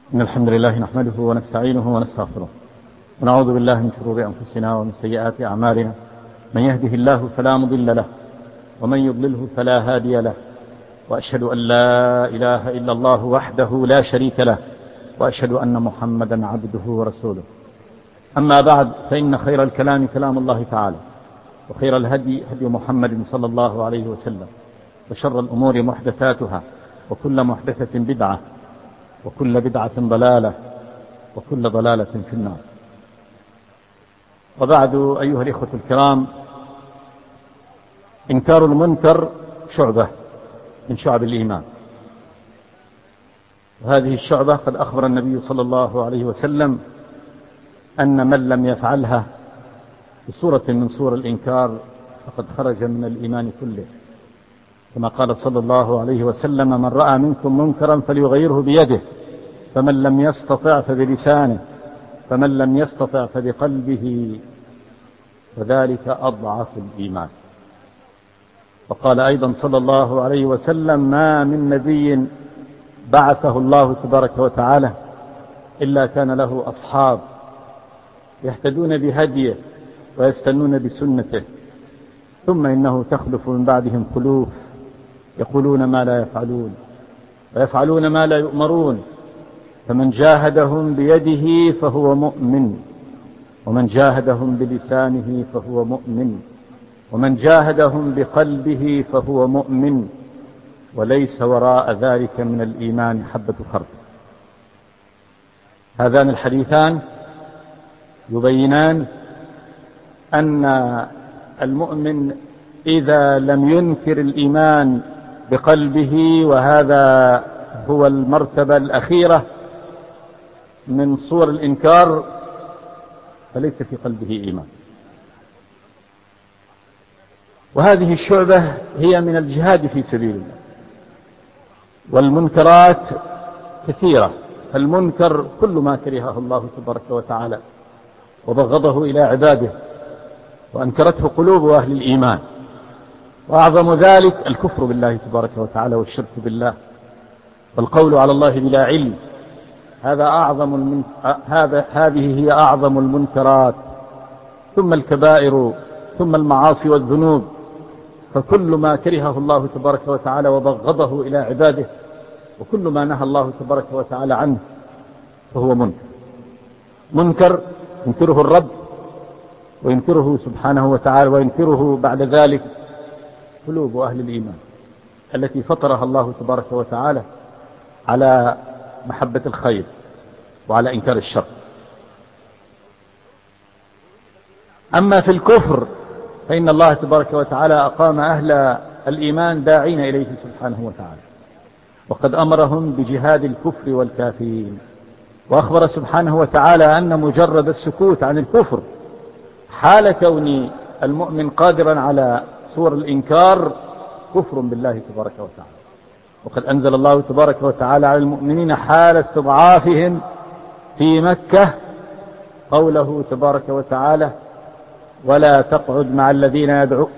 إن الحمد لله نحمده ونستعينه ونستغفره ونعوذ بالله من شرور أنفسنا ومن سيئات أعمالنا. من يهده الله فلا مضل له ومن يضلله فلا هادي له، وأشهد أن لا إله إلا الله وحده لا شريك له، وأشهد أن محمدا عبده ورسوله. أما بعد، فإن خير الكلام كلام الله تعالى، وخير الهدي هدي محمد صلى الله عليه وسلم، وشر الأمور محدثاتها، وكل محدثة بدعة، وكل بدعة ضلالة، وكل ضلالة في النار. وبعد، أيها الإخوة الكرام، إنكار المنكر شعبة من شعب الإيمان، وهذه الشعبة قد أخبر النبي صلى الله عليه وسلم أن من لم يفعلها بصورة من صور الإنكار فقد خرج من الإيمان كله، كما قال صلى الله عليه وسلم: من رأى منكم منكرا فليغيره بيده، فمن لم يستطع فبلسانه، فمن لم يستطع فبقلبه، وذلك أضعف الإيمان. وقال أيضا صلى الله عليه وسلم: ما من نبي بعثه الله تبارك وتعالى إلا كان له أصحاب يهتدون بهديه ويستنون بسنته، ثم إنه تخلف من بعدهم خلوف يقولون ما لا يفعلون ويفعلون ما لا يؤمرون، فمن جاهدهم بيده فهو مؤمن، ومن جاهدهم بلسانه فهو مؤمن، ومن جاهدهم بقلبه فهو مؤمن، وليس وراء ذلك من الإيمان حبة خردل. هذان الحديثان يبينان أن المؤمن إذا لم ينكر الإيمان بقلبه، وهذا هو المرتبة الأخيرة من صور الإنكار، فليس في قلبه إيمان. وهذه الشعبة هي من الجهاد في سبيل الله، والمنكرات كثيرة. المنكر كل ما كرهه الله تبارك وتعالى وبغضه إلى عباده وأنكرته قلوب أهل الإيمان، وأعظم ذلك الكفر بالله تبارك وتعالى والشرك بالله والقول على الله بلا علم. هذه هي أعظم المنكرات، ثم الكبائر، ثم المعاصي والذنوب. فكل ما كرهه الله تبارك وتعالى وبغضه إلى عباده، وكل ما نهى الله تبارك وتعالى عنه، فهو منكر ينكره الرب وينكره سبحانه وتعالى، وينكره بعد ذلك قلوب أهل الإيمان التي فطرها الله تبارك وتعالى على محبة الخير وعلى إنكار الشر. أما في الكفر فإن الله تبارك وتعالى أقام أهل الإيمان داعين إليه سبحانه وتعالى، وقد أمرهم بجهاد الكفر والكافرين، وأخبر سبحانه وتعالى أن مجرد السكوت عن الكفر حال كون المؤمن قادرا على صور الإنكار كفر بالله تبارك وتعالى. وقد أنزل الله تبارك وتعالى على المؤمنين حال استضعافهم في مكة قوله تبارك وتعالى: ولا تقعد مع الذين يدعون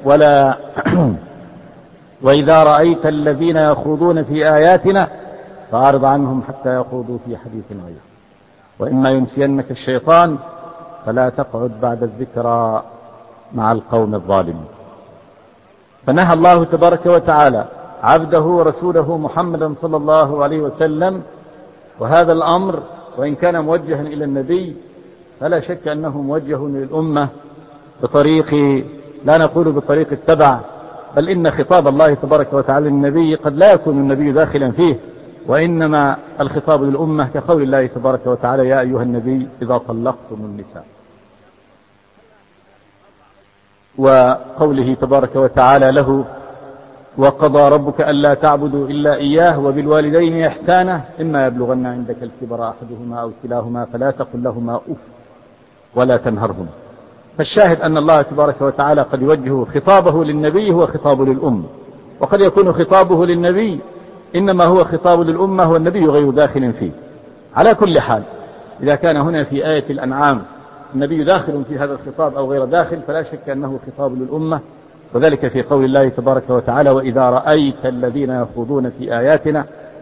وإذا رأيت الذين يخوضون في آياتنا فأعرض عنهم حتى يخوضوا في حديث غيره، وإما ينسينك الشيطان فلا تقعد بعد الذكرى مع القوم الظالمين. فنهى الله تبارك وتعالى عبده ورسوله محمدا صلى الله عليه وسلم، وهذا الأمر وإن كان موجها إلى النبي فلا شك أنه موجه للأمة بطريق، لا نقول بطريق التبع، بل إن خطاب الله تبارك وتعالى للنبي قد لا يكون النبي داخلا فيه، وإنما الخطاب للأمة كقول الله تبارك وتعالى: يا أيها النبي إذا طلقتم النساء، وقوله تبارك وتعالى له: وقضى ربك ألا تعبدوا إلا إياه وبالوالدين إحسانا إما يبلغن عندك الكبر أحدهما أو كلاهما فلا تقل لهما أف ولا تنهرهما. فالشاهد أن الله تبارك وتعالى قد يوجه خطابه للنبي هو خطاب للأمة، وقد يكون خطابه للنبي إنما هو خطاب للأمة والنبي غير داخل فيه. على كل حال، إذا كان هنا في آية الأنعام النبي داخل في هذا الخطاب أو غير داخل، فلا شك أنه خطاب للأمة، وذلك في قول الله تبارك وتعالى: وإذا رأيت الذين يخوضون في آياتنا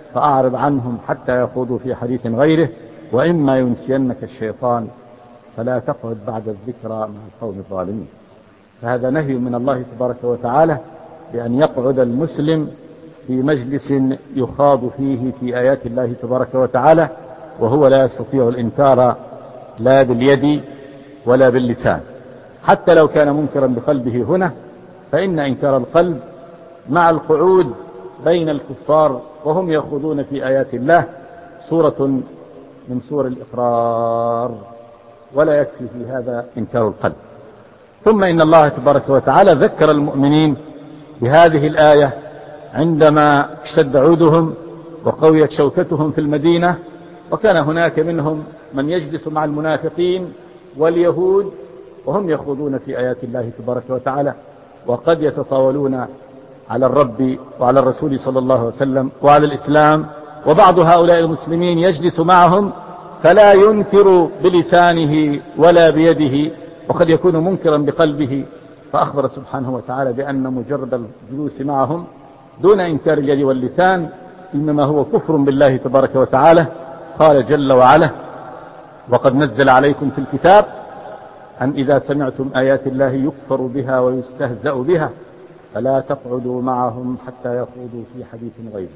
فأعرض عنهم حتى يخوضوا في حديث غيره، وإما ينسينك الشيطان فلا تقعد بعد الذكرى مع القوم الظالمين. فهذا نهي من الله تبارك وتعالى بأن يقعد المسلم في مجلس يخاض فيه في آيات الله تبارك وتعالى وهو لا يستطيع الإنكار لا باليد ولا باللسان، حتى لو كان منكرا بقلبه هنا، فإن إنكار القلب مع القعود بين الكفار وهم يخوضون في آيات الله سورة من سور الإقرار، ولا يكفي في هذا إنكار القلب. ثم إن الله تبارك وتعالى ذكر المؤمنين بهذه الآية عندما اشتد عودهم وقويت شوكتهم في المدينة، وكان هناك منهم من يجلس مع المنافقين واليهود وهم يخوضون في آيات الله تبارك وتعالى، وقد يتطاولون على الرب وعلى الرسول صلى الله عليه وسلم وعلى الإسلام، وبعض هؤلاء المسلمين يجلس معهم فلا ينكر بلسانه ولا بيده، وقد يكون منكرا بقلبه، فأخبر سبحانه وتعالى بأن مجرد الجلوس معهم دون إنكار اليد واللسان إنما هو كفر بالله تبارك وتعالى. قال جل وعلا: وقد نزل عليكم في الكتاب أن إذا سمعتم آيات الله يكفر بها ويستهزأ بها فلا تقعدوا معهم حتى يخوضوا في حديث غيره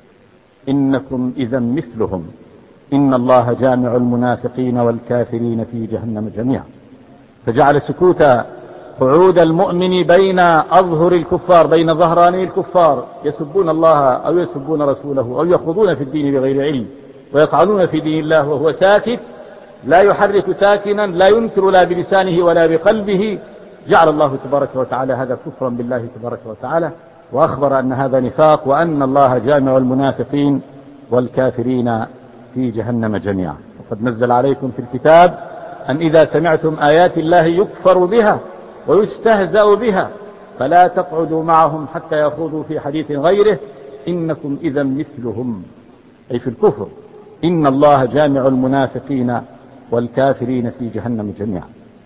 إنكم إذا مثلهم إن الله جامع المنافقين والكافرين في جهنم جميعا. فجعل سكوت قعود المؤمن بين أظهر الكفار، بين ظهراني الكفار يسبون الله أو يسبون رسوله أو يخوضون في الدين بغير علم ويطعنون في دين الله وهو ساكت لا يحرك ساكنا لا ينكر لا بلسانه ولا بقلبه، جعل الله تبارك وتعالى هذا كفرا بالله تبارك وتعالى، وأخبر أن هذا نفاق، وأن الله جامع المنافقين والكافرين في جهنم جميعا. وقد نزل عليكم في الكتاب أن إذا سمعتم آيات الله يكفر بها ويستهزأ بها فلا تقعدوا معهم حتى يخوضوا في حديث غيره إنكم إذا مثلهم، أي في الكفر. إن الله جامع المنافقين والكافرين في جهنم جميعا.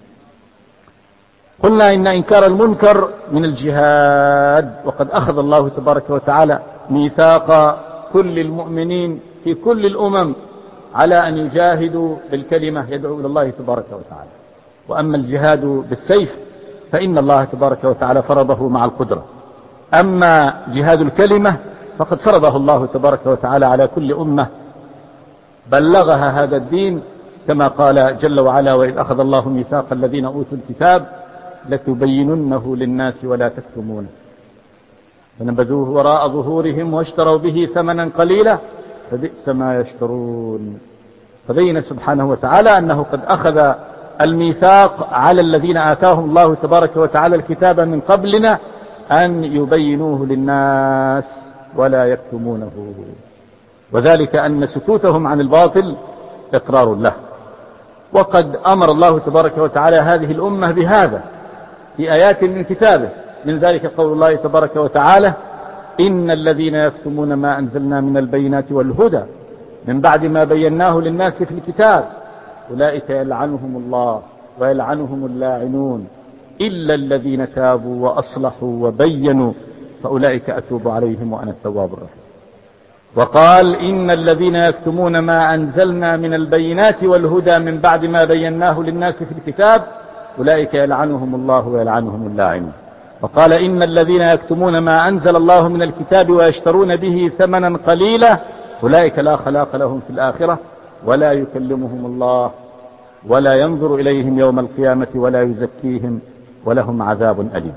قلنا إن إنكار المنكر من الجهاد، وقد أخذ الله تبارك وتعالى ميثاق كل المؤمنين في كل الأمم على أن يجاهدوا بالكلمة يدعو إلى الله تبارك وتعالى. وأما الجهاد بالسيف فإن الله تبارك وتعالى فرضه مع القدرة، أما جهاد الكلمة فقد فرضه الله تبارك وتعالى على كل أمة بلغها هذا الدين، كما قال جل وعلا: وإذ أخذ الله ميثاق الذين أوتوا الكتاب لتبيننه للناس ولا تكتمونه فنبذوه وراء ظهورهم واشتروا به ثمنا قليلا فبئس ما يشترون. فبين سبحانه وتعالى أنه قد أخذ الميثاق على الذين آتاهم الله تبارك وتعالى الكتاب من قبلنا أن يبينوه للناس ولا يكتمونه، وذلك أن سكوتهم عن الباطل إقرار له. وقد أمر الله تبارك وتعالى هذه الأمة بهذا في آيات من كتابه، من ذلك قول الله تبارك وتعالى: إن الذين يكتمون ما أنزلنا من البينات والهدى من بعد ما بيناه للناس في الكتاب أولئك يلعنهم الله ويلعنهم اللاعنون إلا الذين تابوا وأصلحوا وبينوا فأولئك أتوب عليهم وأنا التواب الرحيم. وقال: إن الذين يكتمون ما أنزلنا من البينات والهدى من بعد ما بيناه للناس في الكتاب أولئك يلعنهم الله ويلعنهم اللاعنون. وقال: إن الذين يكتمون ما أنزل الله من الكتاب ويشترون به ثمنا قليلا أولئك لا خلاق لهم في الآخرة ولا يكلمهم الله ولا ينظر إليهم يوم القيامة ولا يزكيهم ولهم عذاب أليم.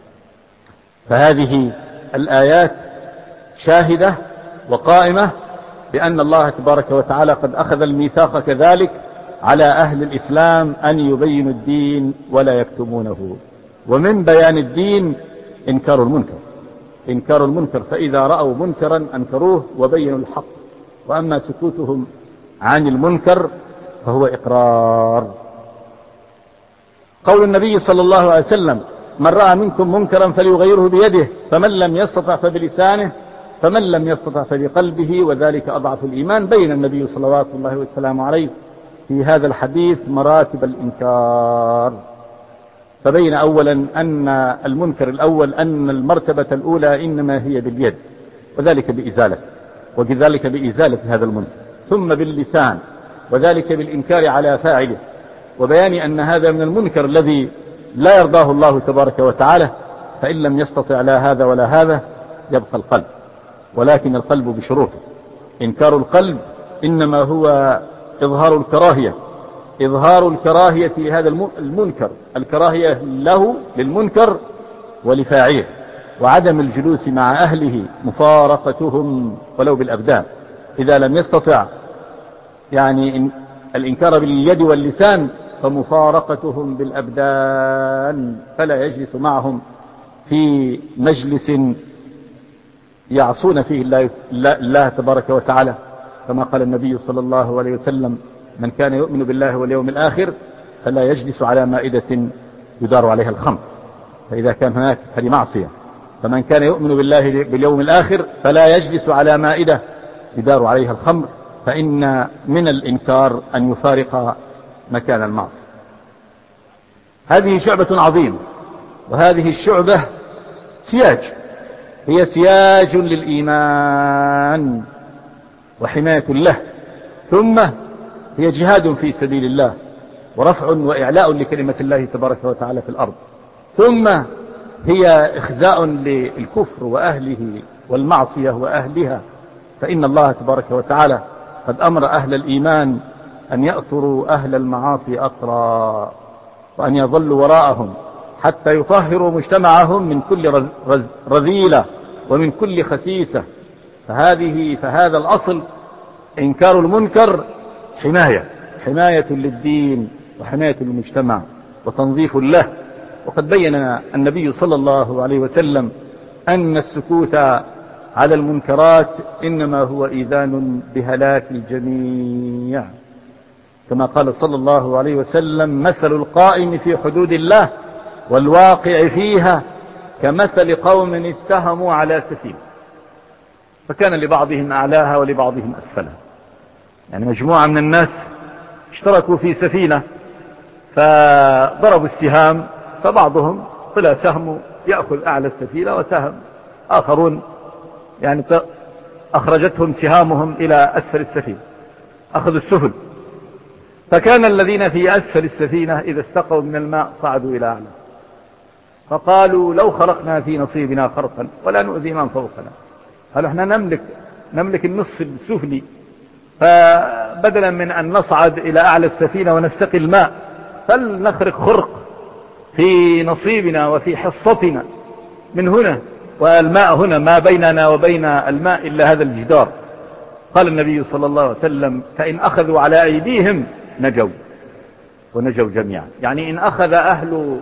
فهذه الآيات شاهدة وقائمة بأن الله تبارك وتعالى قد أخذ الميثاق كذلك على أهل الإسلام أن يبينوا الدين ولا يكتمونه. ومن بيان الدين إنكار المنكر، إنكار المنكر، فإذا رأوا منكرا أنكروه وبينوا الحق، وأما سكوتهم عن المنكر فهو إقرار. قول النبي صلى الله عليه وسلم: من رأى منكم منكرا فليغيره بيده فمن لم يستطع فبلسانه فمن لم يستطع فبقلبه وذلك أضعف الإيمان. بين النبي صلوات الله وسلامه عليه في هذا الحديث مراتب الإنكار، فبين أولا أن المنكر الأول أن المرتبة الأولى إنما هي باليد وذلك بإزالة، وكذلك بإزالة هذا المنكر، ثم باللسان، وذلك بالإنكار على فاعله، وبيان أن هذا من المنكر الذي لا يرضاه الله تبارك وتعالى. فإن لم يستطع لا هذا ولا هذا يبقى القلب، ولكن القلب بشروطه. إنكار القلب إنما هو إظهار الكراهية، إظهار الكراهية لهذا المنكر، الكراهية له للمنكر ولفاعله، وعدم الجلوس مع أهله، مفارقتهم ولو بالأبدان. إذا لم يستطع يعني الإنكار باليد واللسان فمفارقتهم بالأبدان، فلا يجلس معهم في مجلس يعصون فيه الله تبارك وتعالى، كما قال النبي صلى الله عليه وسلم: من كان يؤمن بالله واليوم الآخر فلا يجلس على مائدة يدار عليها الخمر. فإذا كان هناك هذه معصية. فمن كان يؤمن بالله باليوم الآخر فلا يجلس على مائدة يدار عليها الخمر، فإن من الإنكار أن يفارق مكان المعصية. هذه شعبة عظيمة، وهذه الشعبة سياج، هي سياج للإيمان وحماية له، ثم هي جهاد في سبيل الله ورفع وإعلاء لكلمة الله تبارك وتعالى في الأرض، ثم هي إخزاء للكفر وأهله والمعصية وأهلها. فإن الله تبارك وتعالى قد أمر أهل الإيمان أن يأطروا أهل المعاصي أطرا، وأن يظلوا وراءهم حتى يطهروا مجتمعهم من كل رذيلة ومن كل خسيسة. فهذا الأصل إنكار المنكر حماية للدين وحماية للمجتمع وتنظيف له. وقد بين النبي صلى الله عليه وسلم أن السكوت على المنكرات إنما هو إيذان بهلاك الجميع، كما قال صلى الله عليه وسلم: مثل القائم في حدود الله والواقع فيها كمثل قوم استهموا على سفينة فكان لبعضهم أعلاها ولبعضهم أسفلها. يعني مجموعة من الناس اشتركوا في سفينة فضربوا السهام، فبعضهم طلع سهم يأخذ أعلى السفينة، وسهم آخرون يعني أخرجتهم سهامهم إلى أسفل السفينة، أخذوا السفل. فكان الذين في أسفل السفينة إذا استقوا من الماء صعدوا إلى أعلى، فقالوا: لو خرقنا في نصيبنا خرقا ولا نؤذي من فوقنا. قالوا: احنا نملك النصف السفلي، فبدلا من أن نصعد إلى أعلى السفينة ونستقي الماء فلنخرق خرق في نصيبنا وفي حصتنا من هنا، والماء هنا ما بيننا وبين الماء إلا هذا الجدار. قال النبي صلى الله عليه وسلم: فإن أخذوا على أيديهم نجوا ونجوا جميعا. يعني إن أخذ أهل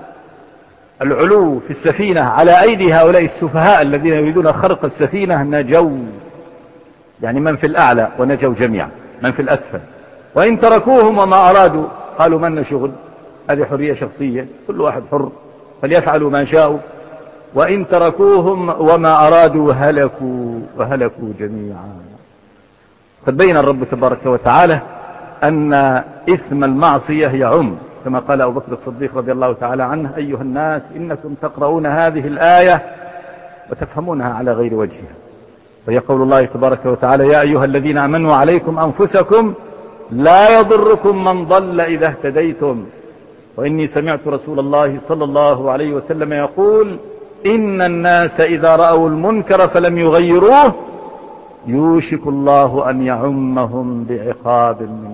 العلو في السفينة على أيدي هؤلاء السفهاء الذين يريدون خرق السفينة نجوا، يعني من في الأعلى، ونجوا جميعا من في الأسفل. وإن تركوهم وما أرادوا قالوا: من شغل، هذه حرية شخصية، كل واحد حر فليفعلوا ما شاءوا. وإن تركوهم وما أرادوا وهلكوا جميعا. قد بين الرب تبارك وتعالى أن إثم المعصية يعم، كما قال أبو بكر الصديق رضي الله تعالى عنه: أيها الناس إنكم تقرؤون هذه الآية وتفهمونها على غير وجهها. وهي قول الله تبارك وتعالى: يا أيها الذين آمنوا عليكم أنفسكم لا يضركم من ضل إذا اهتديتم. وإني سمعت رسول الله صلى الله عليه وسلم يقول: إن الناس إذا رأوا المنكر فلم يغيروه يوشك الله أن يعمهم بعقاب منه.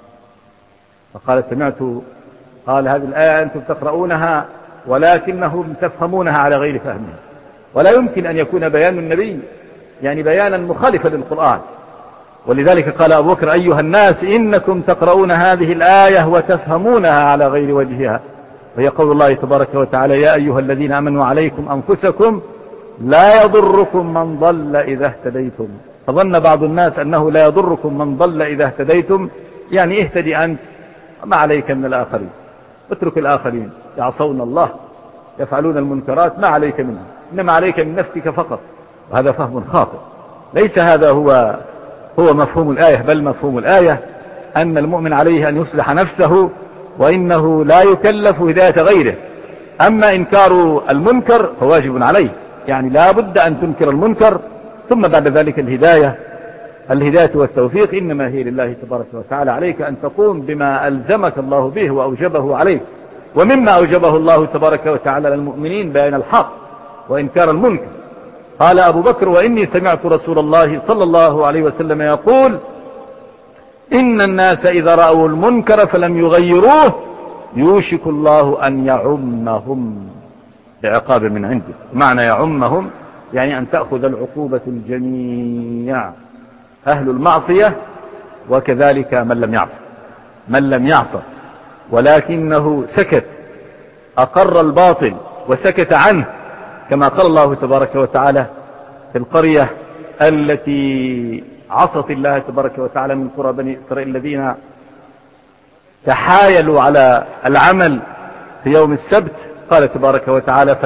فقال: قال هذه الآية أنتم تقرؤونها ولكنهم تفهمونها على غير فهمها، ولا يمكن أن يكون بيان النبي يعني بيانا مخالفا للقرآن. ولذلك قال أبو بكر: أيها الناس إنكم تقرؤون هذه الآية وتفهمونها على غير وجهها. وهي قول الله تبارك وتعالى: يا أيها الذين آمنوا عليكم أنفسكم لا يضركم من ضل إذا اهتديتم. فظن بعض الناس أنه لا يضركم من ضل إذا اهتديتم، يعني اهتدي أنت ما عليك من الآخرين، اترك الآخرين يعصون الله يفعلون المنكرات، ما عليك منهم، إنما عليك من نفسك فقط. وهذا فهم خاطئ، ليس هذا هو مفهوم الآية، بل مفهوم الآية أن المؤمن عليه أن يصلح نفسه، وإنه لا يكلف هداية غيره. أما إنكار المنكر فواجب عليه، يعني لا بد أن تنكر المنكر ثم بعد ذلك الهداية الهداية والتوفيق إنما هي لله تبارك وتعالى. عليك أن تقوم بما ألزمك الله به وأوجبه عليك. ومما أوجبه الله تبارك وتعالى للمؤمنين بيان الحق وإنكار المنكر. قال أبو بكر: وإني سمعت رسول الله صلى الله عليه وسلم يقول: إن الناس إذا رأوا المنكر فلم يغيروه يوشك الله أن يعمهم بعقاب من عنده. معنى يعمهم يعني أن تأخذ العقوبة الجميع، أهل المعصية وكذلك من لم يعصى ولكنه سكت، أقر الباطل وسكت عنه، كما قال الله تبارك وتعالى في القرية التي عصت الله تبارك وتعالى من قرى بني إسرائيل الذين تحايلوا على العمل في يوم السبت. قال تبارك وتعالى: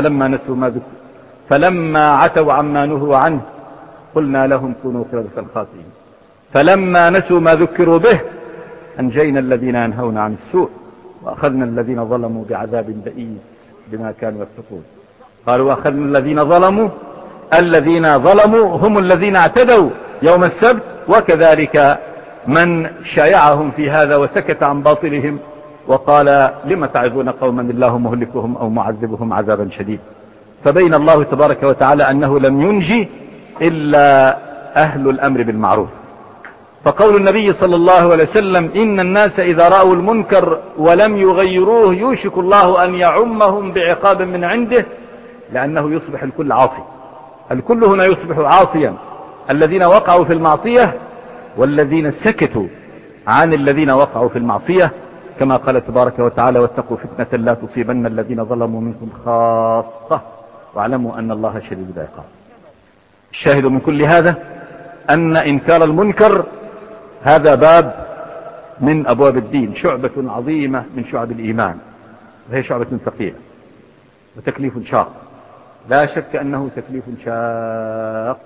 فلما عتوا عما نهوا عنه قلنا لهم كونوا قردة خاسئين. فلما نسوا ما ذكروا به أنجينا الذين ينهون عن السوء وأخذنا الذين ظلموا بعذاب بئيس بما كانوا يفسقون. قالوا: أخذنا الذين ظلموا هم الذين اعتدوا يوم السبت، وكذلك من شايعهم في هذا وسكت عن باطلهم وقال: لم تعظون قوما الله مهلكهم أو معذبهم عذابا شديد. فبين الله تبارك وتعالى أنه لم ينجي إلا أهل الأمر بالمعروف. فقول النبي صلى الله عليه وسلم: إن الناس إذا رأوا المنكر ولم يغيروه يوشك الله أن يعمهم بعقاب من عنده، لأنه يصبح الكل عاصي. الكل هنا يصبح عاصيا، الذين وقعوا في المعصية والذين سكتوا عن الذين وقعوا في المعصية، كما قال تبارك وتعالى: واتقوا فتنة لا تصيبن الذين ظلموا منكم خاصة واعلموا أن الله شديد العقاب. الشاهد من كل هذا أن إنكار المنكر هذا باب من أبواب الدين، شعبة عظيمة من شعب الإيمان، وهي شعبة ثقيلة وتكليف شاق. لا شك أنه تكليف شاق،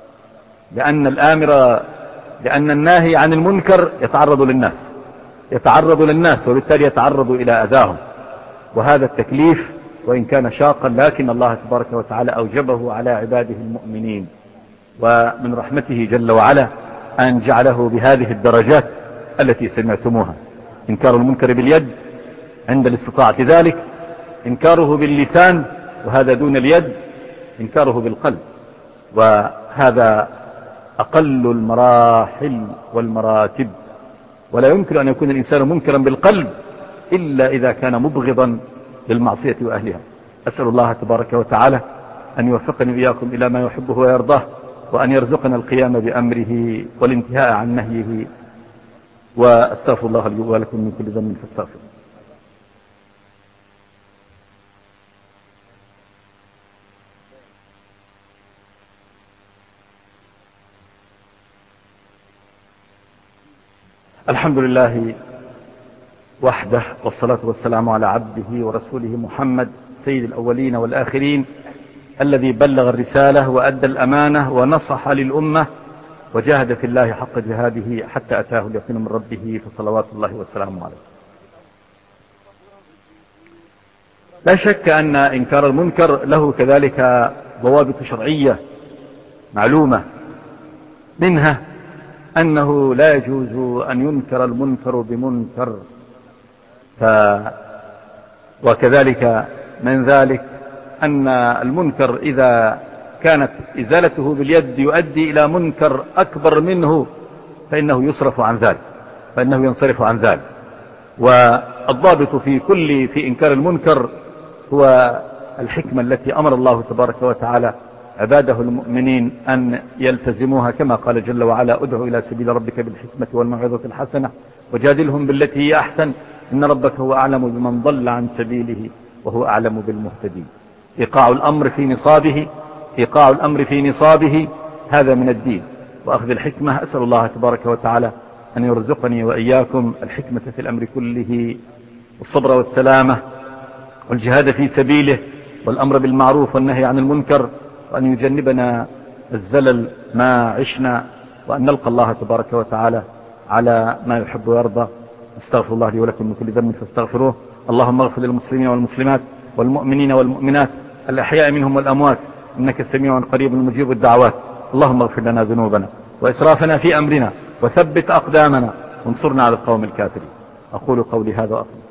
لأن الناهي عن المنكر يتعرض للناس وبالتالي يتعرض إلى أذاهم. وهذا التكليف وإن كان شاقا لكن الله تبارك وتعالى أوجبه على عباده المؤمنين، ومن رحمته جل وعلا أن جعله بهذه الدرجات التي سمعتموها: إنكار المنكر باليد عند الاستطاعة ذلك، إنكاره باللسان وهذا دون اليد، إنكاره بالقلب وهذا أقل المراحل والمراتب. ولا يمكن أن يكون الإنسان منكرا بالقلب إلا إذا كان مبغضا للمعصية وأهلها. أسأل الله تبارك وتعالى أن يوفقني وإياكم إلى ما يحبه ويرضاه، وأن يرزقنا القيام بأمره والانتهاء عن نهيه. وأستغفر الله لي ولكم من كل ذنب فاستغفروا. الحمد لله وحده، والصلاة والسلام على عبده ورسوله محمد سيد الأولين والآخرين، الذي بلغ الرسالة وأدى الأمانة ونصح للأمة وجاهد في الله حق جهاده حتى أتاه اليقين من ربه، فصلوات الله وسلامه عليه. لا شك أن إنكار المنكر له كذلك ضوابط شرعية معلومة، منها أنه لا يجوز أن ينكر المنكر بمنكر، وكذلك من ذلك أن المنكر إذا كانت إزالته باليد يؤدي إلى منكر أكبر منه فإنه ينصرف عن ذلك. والضابط في إنكار المنكر هو الحكمة التي أمر الله تبارك وتعالى عباده المؤمنين أن يلتزموها، كما قال جل وعلا: ادع إلى سبيل ربك بالحكمة والموعظة الحسنة وجادلهم بالتي هي أحسن إن ربك هو أعلم بمن ضل عن سبيله وهو أعلم بالمهتدين. إيقاع الأمر في نصابه هذا من الدين وأخذ الحكمة. أسأل الله تبارك وتعالى أن يرزقني وإياكم الحكمة في الأمر كله، والصبر والسلامة والجهاد في سبيله، والأمر بالمعروف والنهي عن المنكر، وأن يجنبنا الزلل ما عشنا، وأن نلقى الله تبارك وتعالى على ما يحب ويرضى. استغفر الله لي ولكم من كل ذنب فاستغفروه. اللهم اغفر للمسلمين والمسلمات والمؤمنين والمؤمنات الأحياء منهم والأموات، إنك سميع قريب مجيب الدعوات. اللهم اغفر لنا ذنوبنا وإسرافنا في أمرنا وثبت أقدامنا وانصرنا على القوم الكافرين. أقول قولي هذا وأقول